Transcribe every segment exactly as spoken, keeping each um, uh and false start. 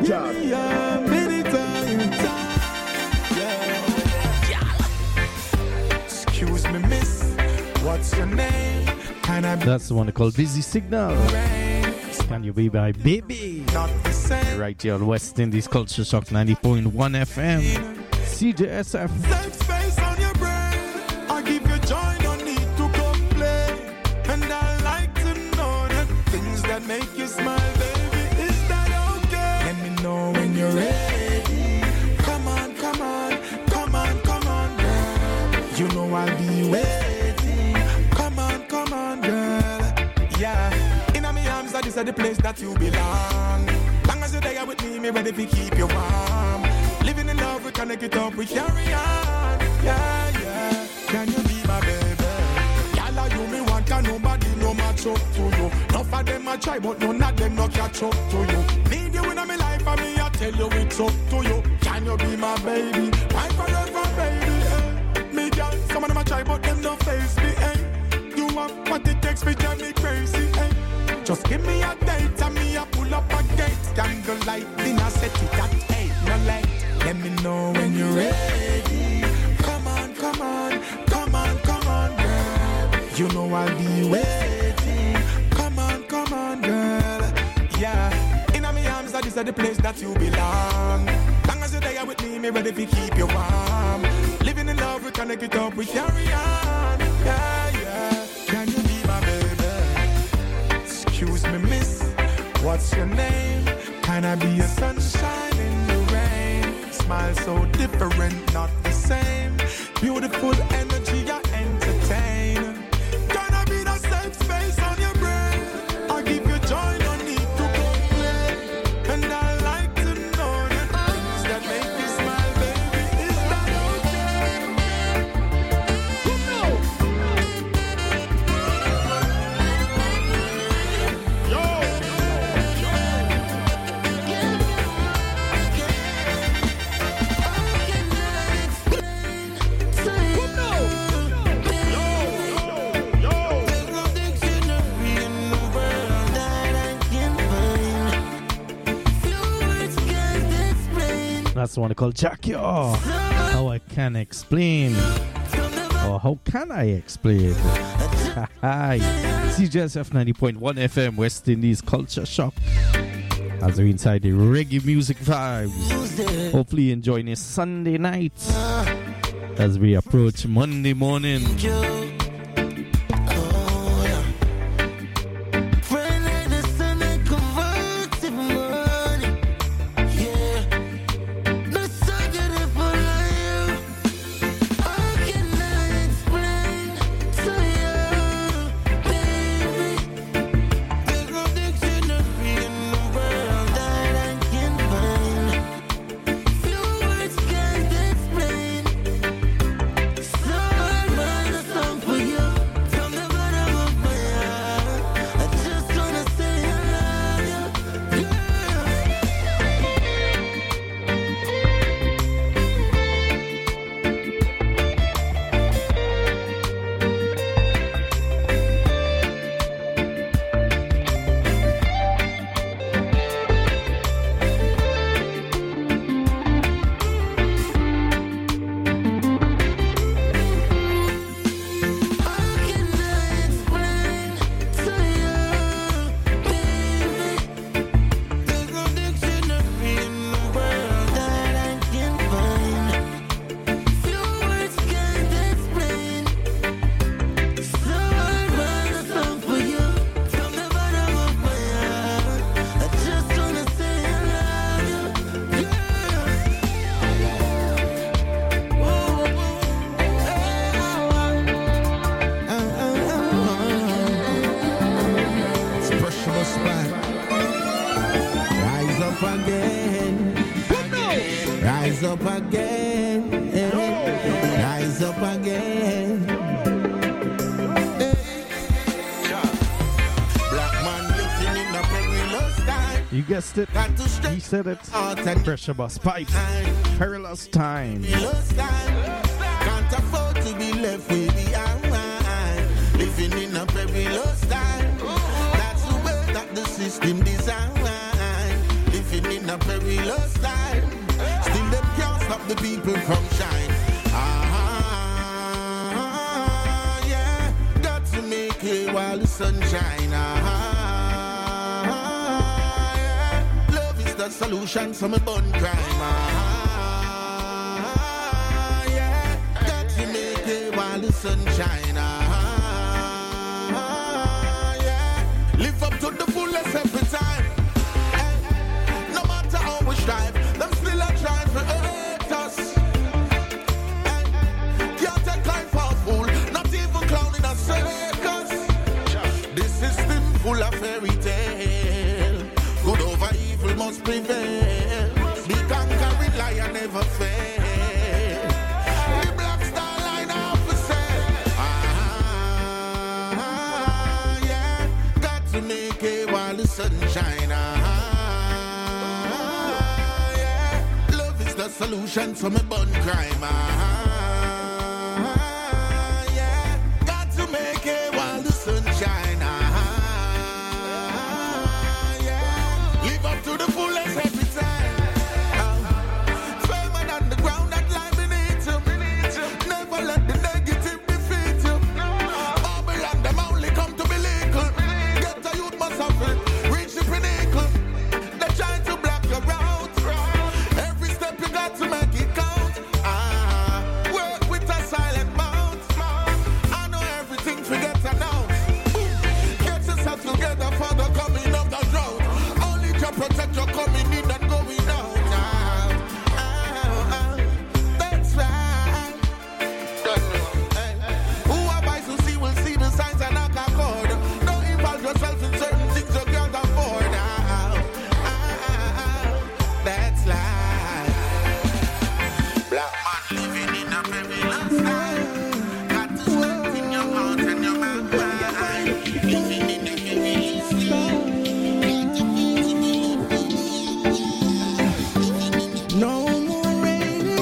Job. Yeah, many times. Yeah. Excuse me, miss. What's your name? Can I be That's the one called Busy Signal. Can you be my baby? not the same? Right here on West Indies Culture Shock ninety point one F M. C J S F. Safe space on your brain. I give you joy, no need to complain. And I like to know the things that make you smile, baby. Is that okay? Let me know when you're ready. Come on, come on, come on, come on, girl. You know I'll be waiting. Come on, come on, girl. Yeah. In my arms, that is the place that you belong. Long as you're there with me, me ready to keep you warm. Living in love, we connect it up, we carry on. Yeah, yeah. Can you be my baby? Y'all you me want, can nobody no match up to you. Enough of them I try, but none of them no catch up to you. Need you in my life, and me I tell you it's up to you. Can you be my baby? Why forever, baby? Eh? Me girl, some of them I try, but them no face me. Eh? You have what it takes, me drive me crazy. Eh? Just give me a date, and me I pull up a gate. Candlelight, then I set it at eight, no late. Let me know when you're ready. Come on, come on, come on, come on, girl. You know I'll be waiting. Come on, come on, girl. Yeah. In my arms, that is the place that you belong. Long as you're there with me, me ready to keep you warm. Living in love, we connect it up, we carry on. Yeah, yeah. Can you be my baby? Excuse me, miss. What's your name? Can I be your sunshine in the rain? Smile so different, not the same. Beautiful energy, I entertain. Gonna be the safe space on your brain. I give you joy, no need to complain. And I like to know the things that make you smile, baby. Is that That's the one called Jackie. Oh, how I can explain. Or how can I explain? Hi, C J S F ninety point one F M, West Indies Culture Shock. As we're inside the reggae music vibes. Hopefully enjoying a Sunday night as we approach Monday morning. Guessed it, he said it. Pressure Bus Pipe. Perilous time. Can't afford to be left with behind. Living in a perilous time. That's the way that the system designed. Living in a perilous the people from shine. Ah, yeah, got to make it while the sun shine. Ah, yeah, love is the solution, so me bun crime. Ah, yeah, got to make it while the sun shine. Ah, yeah, live up to the fullest every time. Hey, no matter how we strive, them still a trying to hurt us. Hey, can't take life for a fool, not even clown in a circus. This system full of fairy tale, good over evil must prevail. The conquering lion never fail. The black star line up for sale. Ah, yeah, got to make it while the sun shine. Ah, yeah, love is the solution, so me bun crime. Ah, yeah, got to make it while the sun shine. Ah, yeah, live up to the fullest every time. Ah, firmer than the ground that lie beneath you. Never let the negative defeat you. Babylon, them only come to be legal. Get the youth must suffer, reach the pinnacle. They try to block your route. Every step you got to make it count. Ah, work with a silent mouth. I know everything, forget announced. Get yourself together for the coming of the drought. Only to protect your coming in and going out. Ah, ah, ah, that's right. Hey, who have eyes to see will see the signs and knock a chord. Don't involve yourself in certain things you can't afford. Ah, ah, ah, ah, that's life. Black man living in a perilous time. Got to strengthen your heart and your mind. Living in a perilous time. No more raining.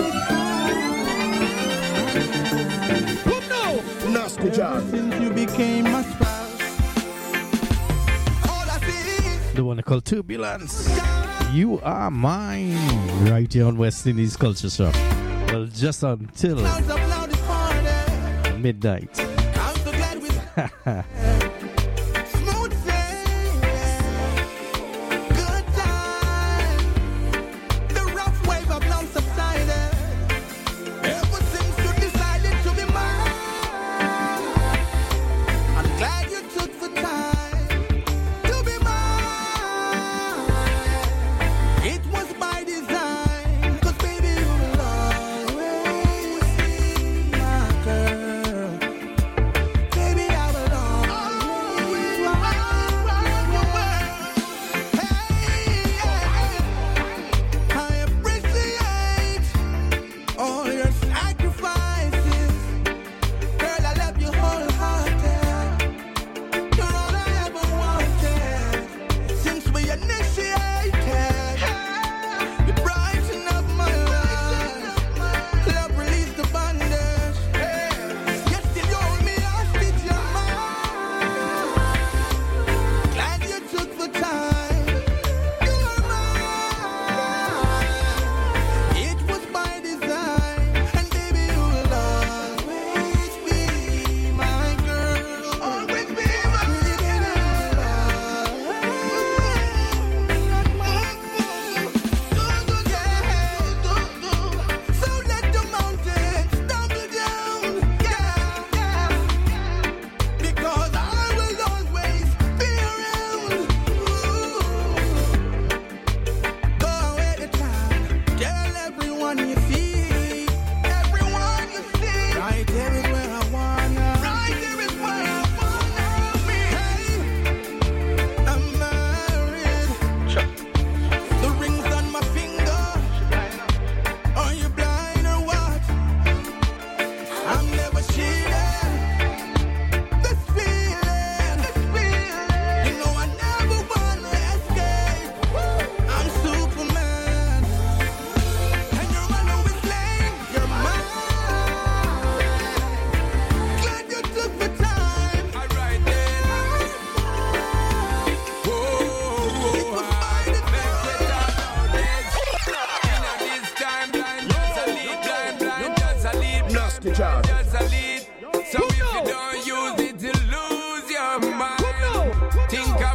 Nasty John. Since you became my spouse, all I see The one I call Turbulence. You are mine. Right here on West Indies Culture Show. Well, just until is up now this morning. midnight. I'm so glad with smooth sailing, good time. The rough wave of now subsided. Ever since you decided to be mine, I'm glad you took the time to be mine. It was by design, 'cause baby you will always be my girl. Baby I will always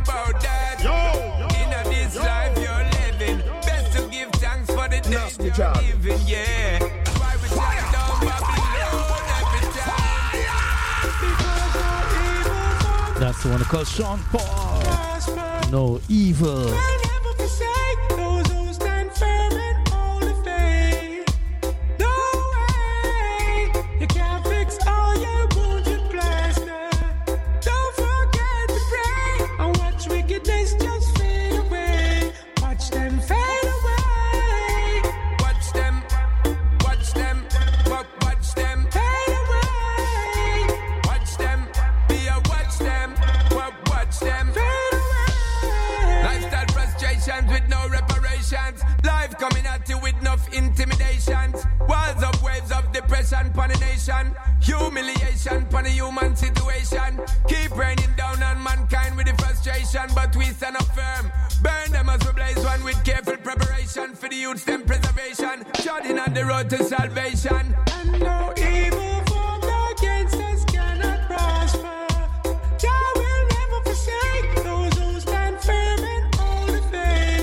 about that. In a this life you're living, best to give thanks for the days you're living, yeah. Why we take down Babylon every time? That's the one called Sean Paul. No evil. Coming at you with enough intimidations. Walls of waves of depression pon the nation. Humiliation pon the human situation. Keep raining down on mankind with the frustration, but we stand up firm. Burn them as we blaze one with careful preparation for the youth's them preservation. Treading on the road to salvation. And no evil formed against us cannot prosper. Jah will never forsake those who stand firm and hold the faith.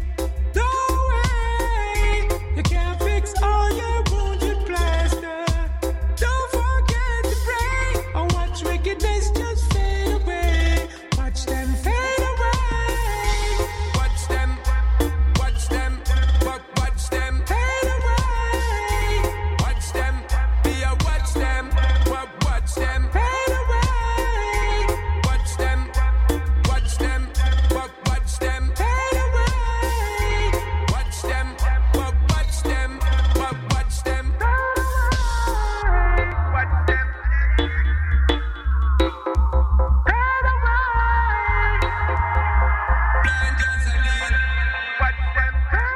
All your wounded plaster. Don't forget to pray, or watch wickedness just fade away. Watch them fade away. Watch them, watch them, watch them fade away. Watch them, be a watch them, watch them fade away. Watch them, watch them, watch them fade away. Watch them, watch them. Watch them. Watch them. Blind gasoline. Watch them.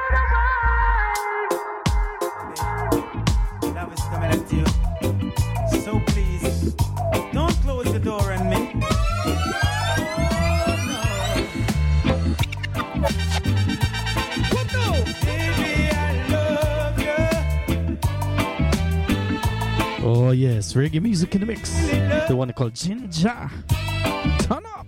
Love is coming at you. So please, don't close the door on me. Oh yes, reggae music in the mix. The one called Ginger. Turn up.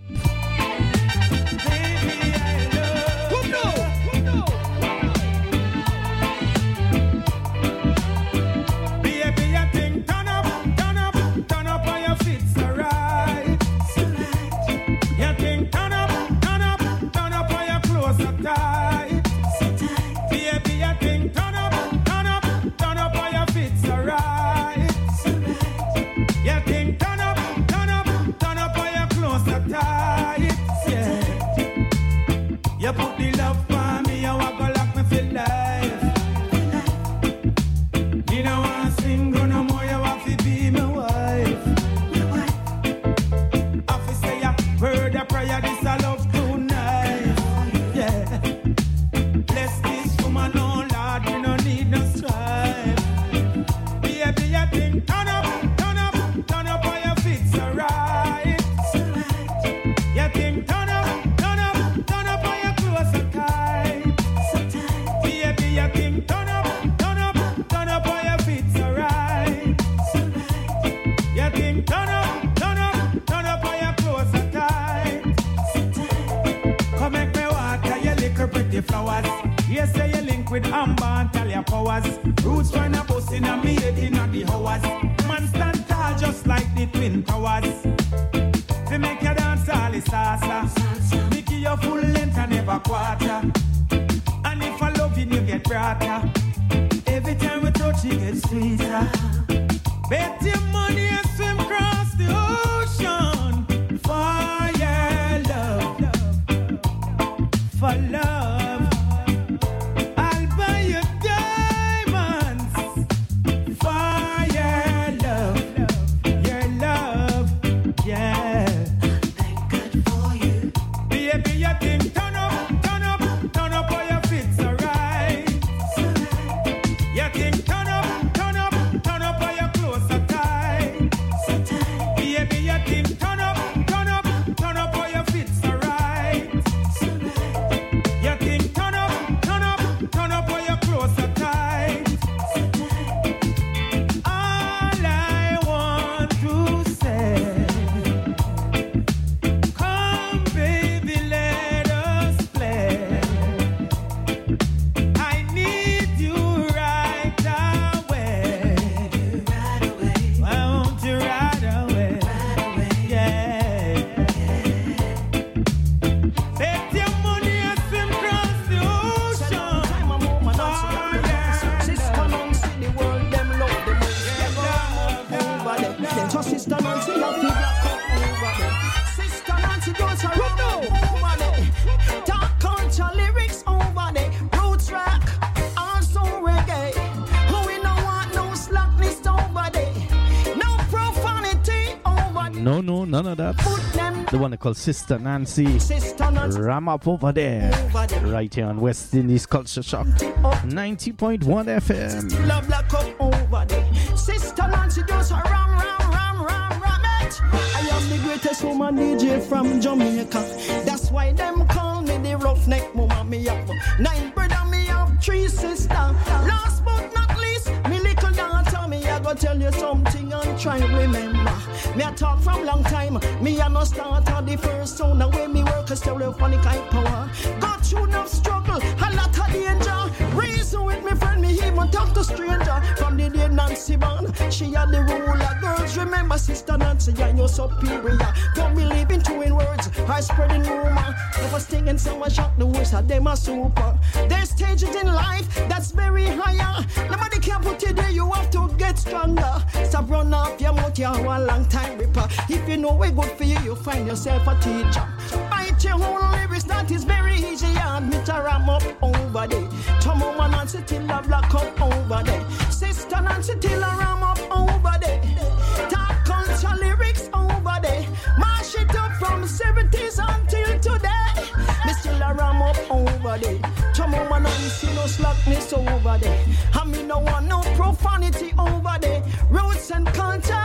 With amber and tell your powers. Roots trying to bust in a me head in a the hours. Man stand tall just like the twin towers. They make you dance all the salsa. Make you full length and never quarter. And if I love you, you get brighter. Every time we touch, you get sweeter. Bet your money and swim across the ocean for your love. For love. None of that. The one called Sister Nancy. Sister Nancy. Ram up over there. Over there. Right here on West Indies Culture Shock. ninety point one F M. Love black up over there. Sister Nancy does a ram, ram, ram, ram, ram it. I am the greatest woman D J from Jamaica. That's why them call me the roughneck mama. Me have nine brother, me have three sister. Last but not least, me little daughter. Me I go tell you something and try remember. Me I talk from long time. Me I no start at the first sound. The way me work a stereophonic high power. Got through enough struggle, a lot of danger. Reason with me friend, me even talk to stranger. From the day Nancy born, she had the ruler. Girls remember Sister Nancy and your superior. Don't believe in two in words, I spreading rumor. Never stinging someone shock the worst of them are super. There's stages in life that's very higher. Nobody can put you there, you have to get stronger. Stop run off your mouth, you have a long time ripper. If you know we're good for you, you find yourself a teacher. Bite your whole lyrics, that is very easy. Admit a ram up over there. Tom woman Nancy till a black up over there. Sister Nancy till a ram up over there. Talk culture lyrics over there. Mash it up from seventies until today. Me still a ram up over there. Tom woman Nancy no slackness over there. I mean no want no profanity over there. Roots and culture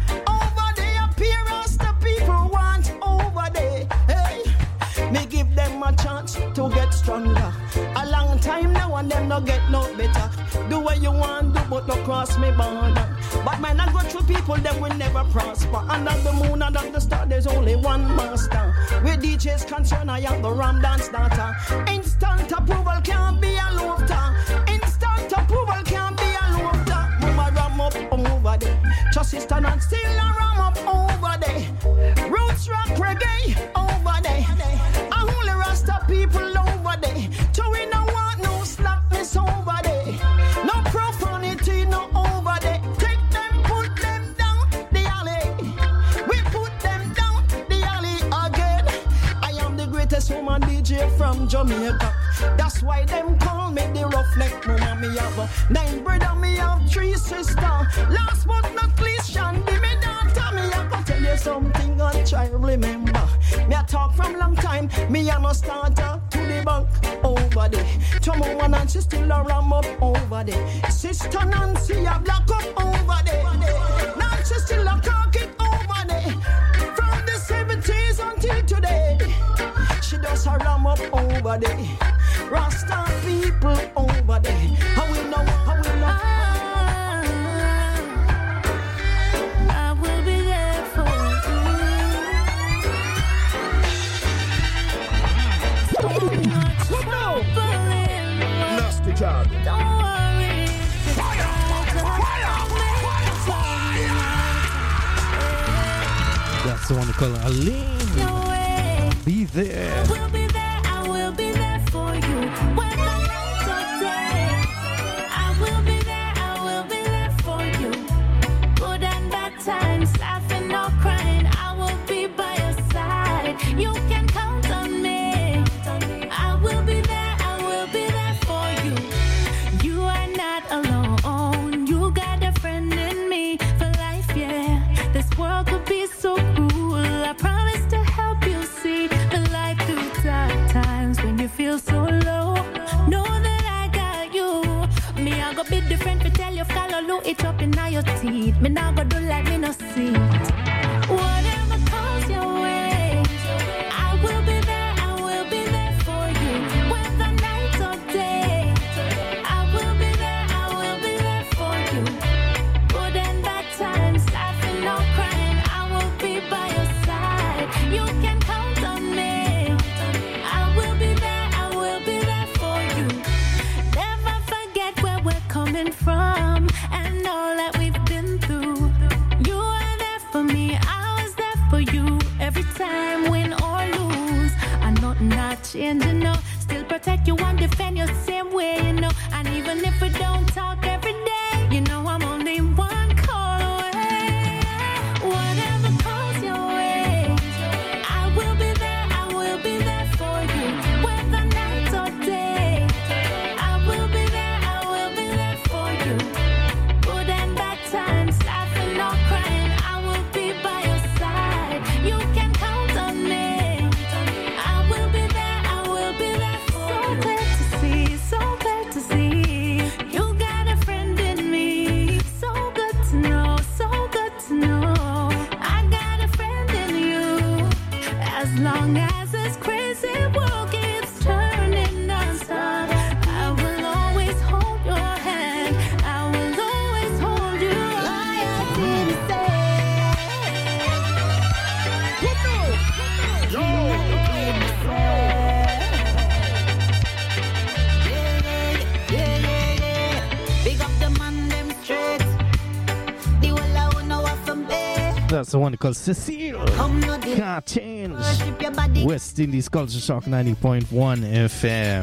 over there. Appearance the people want over there. Hey, me give them a chance to get stronger. A long time now and them no get no better. Do what you want do but no cross me border. But man I go through people them will never prosper. Under the moon and under the star there's only one master. With D Js concerned I am the Ram Dance data. Instant approval can't be a lofter. Instant approval can't be a lofter. Mama ram up over there. Just sister and still a ram up over there. Roots rock reggae over there. A only Rasta people over there. So we don't want no slackness over there. No profanity no over there. Take them, put them down the alley. We put them down the alley again. I am the greatest woman D J from Jamaica. That's why them call me the roughneck mama. Me have nine brother, me have three sister. Last but not least, Shandy, me daughter. Me I go tell you something and try remember. Me I talk from long time. Me I no starter to the bank over there. Tomorrow Nancy still a ram up over there. Sister Nancy a black up over there. Nancy still a cock it over there. From the seventies until today, she does a ram up over there. Rasta people over there. How we know? How we know? I will be there for you. So much trouble in the world. Nasty job. Don't worry. Fire! Fire! That's the one they call Aline. No way. Be there. I will be there. I will be there for you. Whether night or day. I will be there. I will be there for you. Good and bad times, laughing or crying. I will be by your side. You can count on me. I will be there. I will be there for you. You are not alone. You got a friend in me for life, yeah. This world could be so cruel. I promise to help you see the light through dark times when you feel so low. Know that I got you. Me, I go be different to tell you, follow, look it up in your teeth. Me, now go do like me no see. Whatever comes your way, I will be there, I will be there for you. Whether night or day, I will be there, I will be there for you. Good and bad times, laughing or crying, I will be by your side. You can count on me. I will be there, I will be there for you. Never forget where we're coming from and all that we've been through. You are there for me, I was there for you. Every time, win or lose, I'm not not changing, no. Still protect you and defend you same way, you know. And even if we don't talk every day, you know I'm only one call away. Whatever comes your way, I will be there, I will be there for you. Whether night or day, I will be there, I will be there for you. Good and bad times, laughing or crying, I will be by your side. You That's the one called Cecile. Can't change. West Indies Culture Shock ninety point one F M.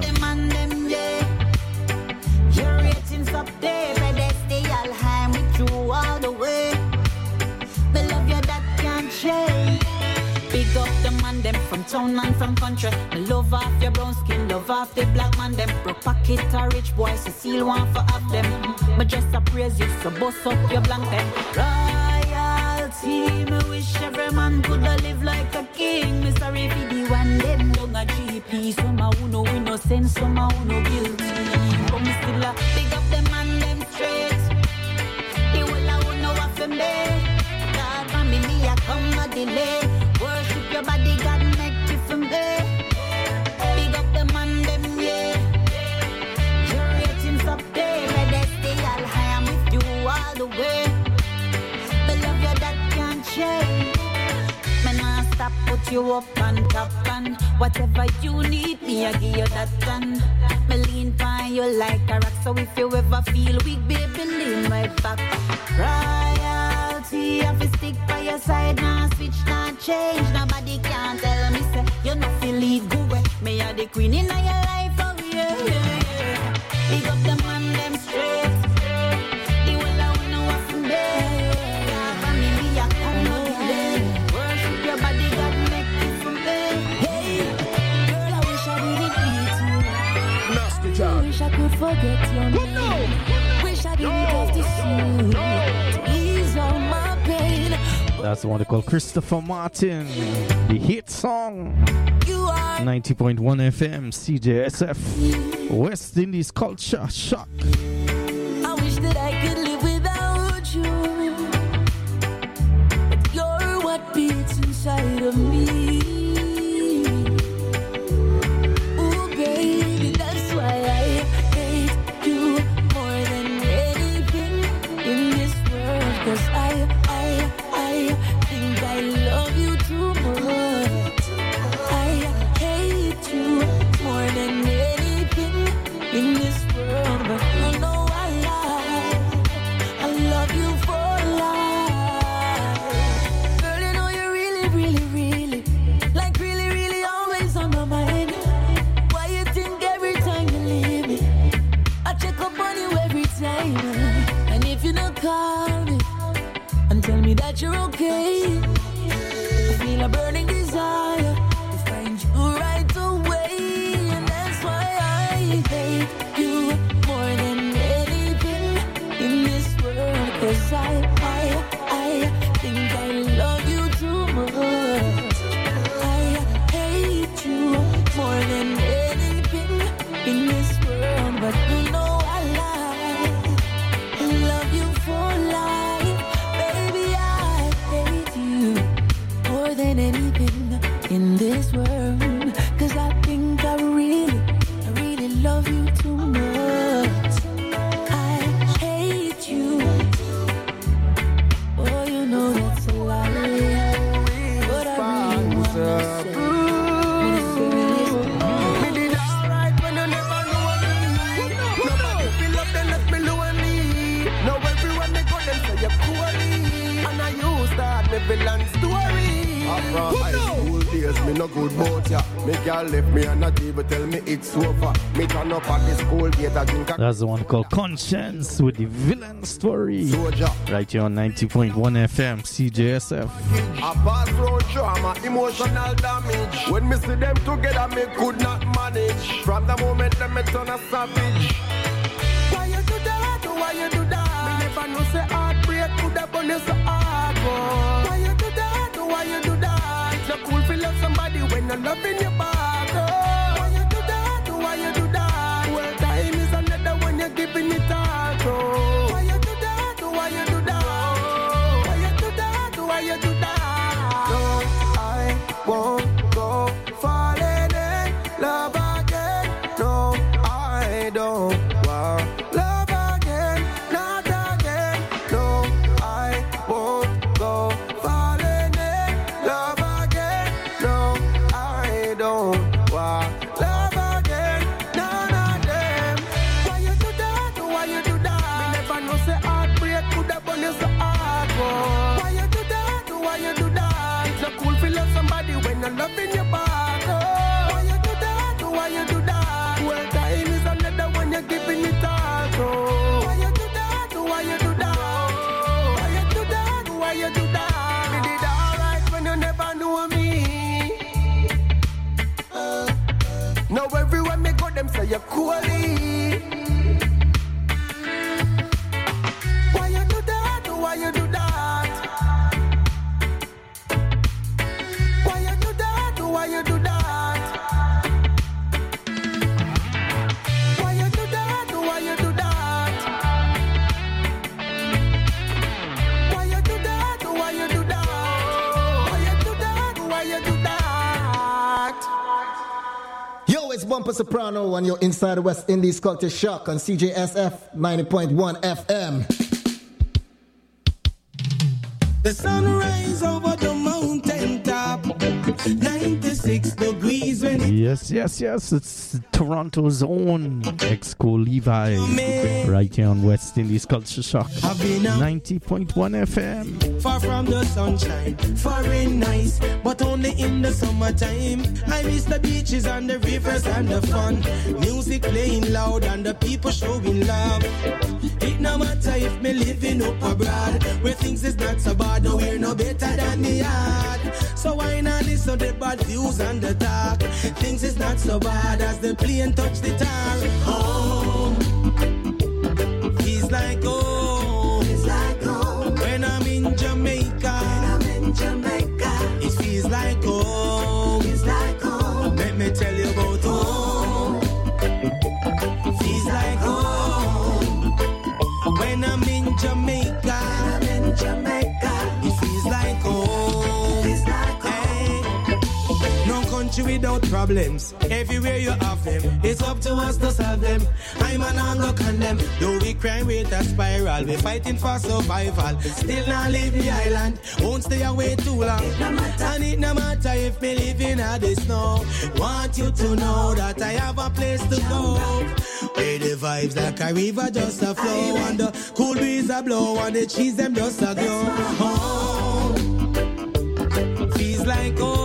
Your ratings up there, pedestal high with you all the way. The love you that can't change. Big up the man them from town and from country. Love off your brown skin, love off the black man them. Broke pocket a rich boy, Cecile want for half them. But just a praise you, so bust up your blanket. Royalty, me wish every man could live like a king. Me sorry for the one them young a G P. Some a who no innocent, some a who no guilty. But me still a big up the man them straight. The whole a who no have to make. God for me, me a come no delay. Worship your body, God make you for me. Big up the man them, yeah. Your ratings up there, but they stay all high. I'm with you all the way. The love you that can't change. Me nah stop, put you up on top and whatever you need, me I give you that done. Me lean by you like a rock, so if you ever feel weak, baby, lean right back. Royalty, I fi stick by your side, nah switch, nah change. Nobody can tell me say you no feel lead go away. Me a the queen in your life, oh yeah, yeah, yeah. Big up the man them straight. The whole I wanna walk from there. God for me, me a come no delay. Worship your body, God make you from there. Hey, girl, I wish I didn't meet you. Nasty job. Wish I could forget your name. Wish I didn't have to see you. To ease all my pain. That's the one they call Christopher Martin. The hit song. You are ninety point one F M, C J S F. West Indies Culture Shock. I wish that I could live without you. But you're what beats inside of me. Ooh, baby, that's why I hate you more than anything in this world. Cause I, I, I think I love you too much. I hate you more than anything in this world. But you know I lie. I love you for life. Girl, you know you're really, really, really, like really, really always on my mind. Why you think every time you leave me, I check up on you every time. And if you don't call me and tell me that you're okay, I feel a burning desire to find you right away. And that's why I hate you more than anything in this world. Cause I, I, I think I love you too much. I hate you more than anything in this world. But you know I lie. I love you for life. Baby, I hate you more than anything in this world. Cause I think I really, I really love you too much. I hate you. Oh, you know that's a lie. But I really wanna say, wanna say this. Me did alright when you never know me. Nobody feel up, then let me lower me. Now everyone they go, them say you're poorly. And I use that me villain story. After high school days, me no good bout ya. Me girl left me and not even tell me it's over. Me turn up at the school gate, I drink a That's the one called Conscience with the villain story. soldier. Right here on ninety point one F M, C J S F. A pass road trauma, emotional damage. When me see them together, me could not manage. From the moment them me turn a savage. Why you do that? Why you do that? Me never know say heartbreak could have done you so hard. Boy. Why you do that? Why you do that? It's not cool to love somebody when you're loving your back. Oh. Why you do that? Why you do that? Well, time is another when you're giving it all. Oh. Why you do that? Why you do that? Why you do that? Why you do that? No, I won't go falling in love again. No, I don't want love again, not again. No, I won't go falling in love again. No, I don't Now everywhere me go, them say you're coolly. Why you do that? Why you do that? Why you do that? Why you do that? Why you do that? Why you do that? Why you do that? Why you do that? Why you do that? Why you do that? Yo, it's Bumper Soprano and you're inside the West Indies Culture Shock on C J S F ninety point one F M. The sun rise over the mountain top, ninety-six degrees when it Yes, yes, yes. It's Toronto's own Exco Levi right here on West Indies Culture Shock. ninety point one F M. far from the sunshine, foreign nice, but only in the summertime. I miss the beaches and the rivers and the fun, music playing loud and the people showing love. It no matter if me living up abroad, where things is not so bad, no we're no better than the yard. So why not listen to the bad views and the talk? Things is not so bad as the plane touch the tar. Home, feels like home. Feels like home. When I'm in Jamaica, when I'm in Jamaica, it feels like home. Feels like home. Let me tell you about home. Feels like home. When I'm in Jamaica, when I'm in Jamaica, it feels like home. Feels like home. Hey. No country without problems. Everywhere you have them, it's up to us to solve them. I'm an anger condemn. Though we crime rate a spiral, we fighting for survival. Still not leave the island, won't stay away too long. And it no matter if me living at the snow. Want you to know that I have a place to go. Where the vibes like a river just a flow, and the cool breeze a blow, and the cheese them just a glow. Home feels like home.